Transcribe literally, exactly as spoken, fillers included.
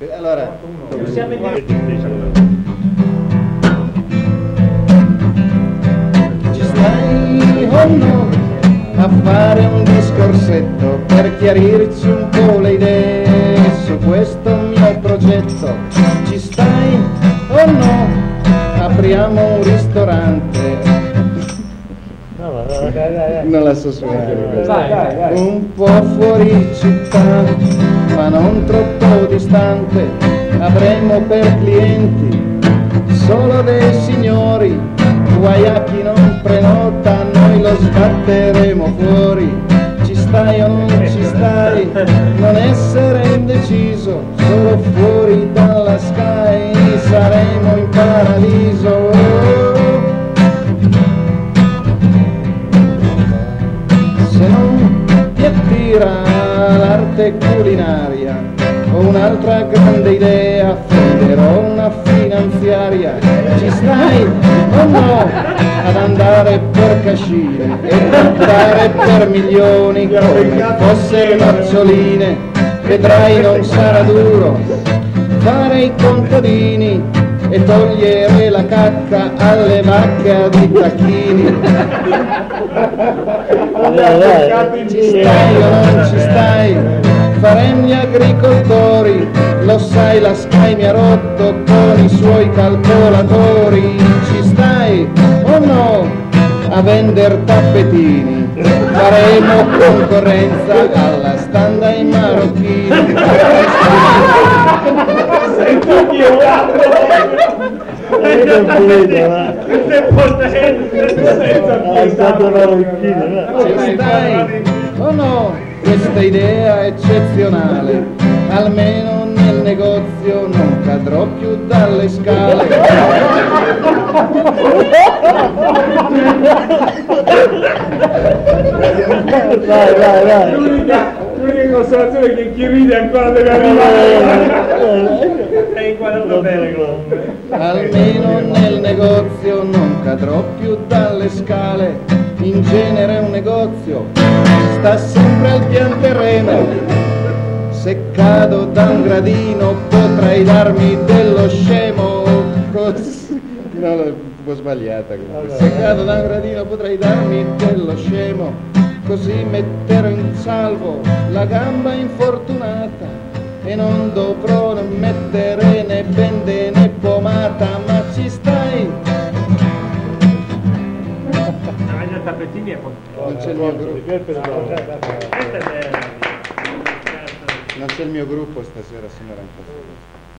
Allora, possiamo ci stai o no a fare un discorsetto per chiarirci un po' le idee su questo mio progetto? Ci stai o no? Apriamo un ristorante. Non la so suonare. Un po' fuori città, ma non troppo distante. Avremo per clienti solo dei signori. Guai a chi non prenota, noi lo sbatteremo fuori. Ci stai o non ci stai? Non essere indeciso, solo fuori dalla Sky saremo in paradiso. Se non ti attira l'arte culinaria o un'altra grande idea, fonderò una finanziaria. Ci stai o no ad andare per cascine e comprare per milioni come fossero noccioline? Vedrai non sarà duro fare i contadini e togliere la cacca alle vacche a di tacchini. Ci stai o non ci stai? Faremo gli agricoltori, lo sai la Sky mi ha rotto con i suoi calcolatori. Ci stai o no a vender tappetini? Faremo concorrenza alla standa ai marocchini. Sei tu violato! È stato marocchino. Ci stai o no? Questa idea è eccezionale, almeno nel negozio non cadrò più dalle scale. Vai, vai, vai. L'unica, l'unica consolazione è che chi ride ancora deve arrivare. È inquadrato bene. Almeno nel negozio non cadrò più dalle scale. In genere un negozio sta sempre al pian terreno. Se cado da un gradino potrai darmi dello scemo. Cos- no, è un po' sbagliata comunque. Se cado da un gradino potrai darmi dello scemo. Così metterò in salvo la gamba infortunata e non dovrò mettere né bende né pomata. Ma ci stai? Tappetini e Non c'è il mio gruppo. Non c'è il mio gruppo stasera, signora.